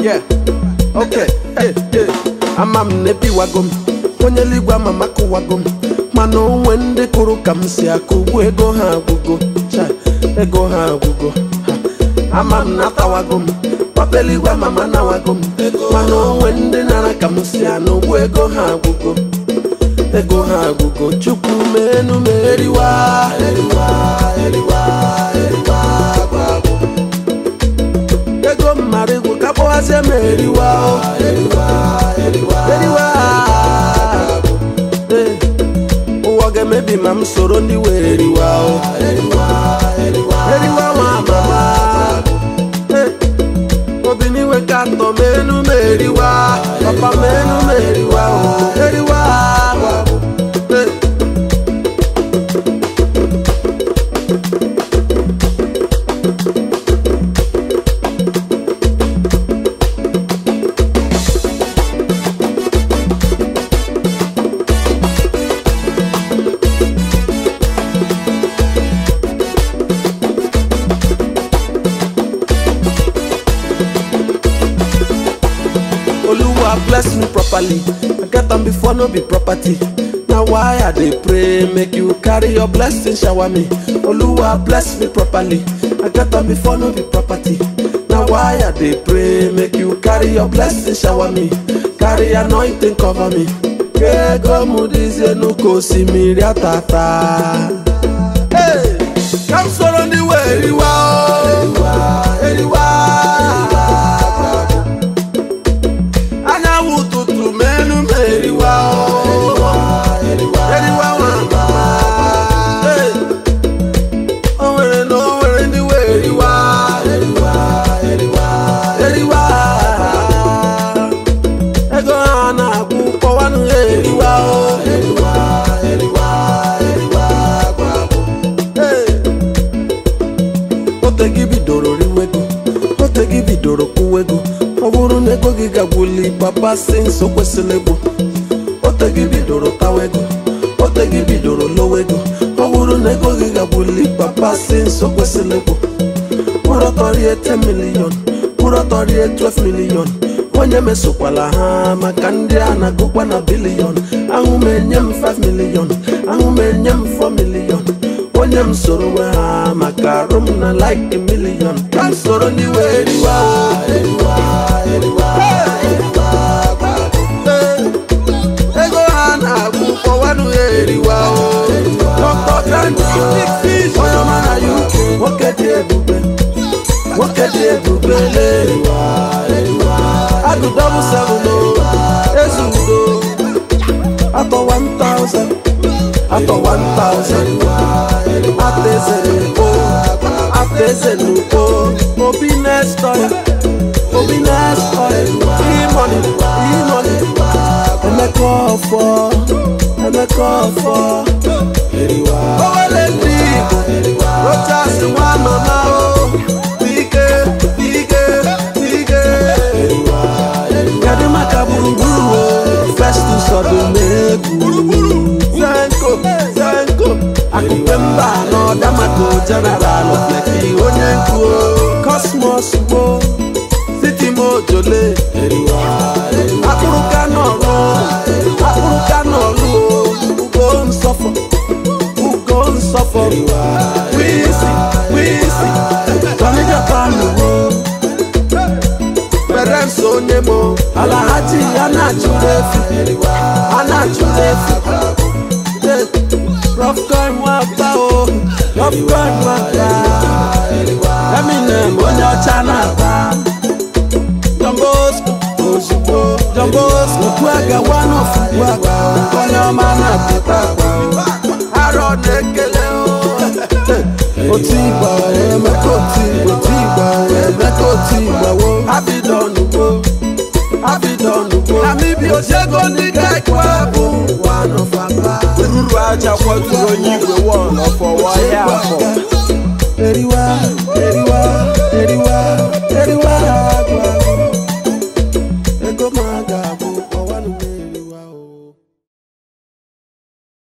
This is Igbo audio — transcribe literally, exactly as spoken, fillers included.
Yeah, okay, yeah, yeah. Ama m nebi wagom, onye ligwa mama kuwagom. Mano when de kuru kam si akubu ego ha gugo, cha ego ha gugo. Ama m nata wagom, papeli wa mama na wagom. Mano when de nana kam si anu ego ha gugo, ego ha gugo. Chuku menu meriwa, eriwa, eriwa, eriwa. Marigo kapo ase meriwa, eriwa, eriwa, eriwa. Eh, uwage maybe mam soro ndi we eriwa, eriwa, eriwa, eriwa mama. Eh, obini we kato menu meriwa, papa menu meriwa, eriwa. Eh. Bless me properly. I get them before no be property. Now why I dey pray make you carry your blessing shower me. Oluwa bless me properly. I get them before no be property. Now why I dey pray make you carry your blessing shower me. Carry anointing cover me. Kego mudize nuko simiri atata. Hey, come solo ni we eriwa, eriwa, eriwa. Papa sing so kweselego. Otegi bidoro tawego. Otegi bidoro lowego. Owuru nego giga buli. Papa sing so kweselego. Puro tori e ten million. Puro tori e twelve million. Onye me sokwala ha. Makandi ana gukwa na billion. Angu me nyem five million. Angu me nyem four million. Onye m soro we ha. Makarum na like a million. Kam soro ni we eriwa. Eriwa, eriwa, eriwa. Doctor Grandi, oyo mana you, woke de bube, woke de bube le. I do double seven no, ezudo. Ato one thousand, ato one thousand. Ate zenuko, ate zenuko. Obi nestoya, obi nestoya. E money, e money. Eme call for, eme call for. Oh, let me go. Rojas, one on now. Bige, bige, bige. Kadima kaburu, festus of the Meku. Zanko, Zanko. Akupemba, no Damato, General of Leki, Onyenko. Cosmos, wo. City Mojole. Akuruka no ro, Akuruka no ro. Who go and suffer? Suffer. We see, we see. Tommy Japan, Parents on Nemo, Alahaji, Anachulefi, Anachulefi. Rough gun, Wapao, rough gun, Wapao. Eminem, on your channel. Jambosco, Oshipo, Jambosco, Quagga, one of Quagga, on your man at the top. Nekele o Otigba emekoti Otigba emekoti wo Happy done go Happy done go Namibi osego nika ikwabu One of aba Uru aja kwa turo nyigwe one of a wire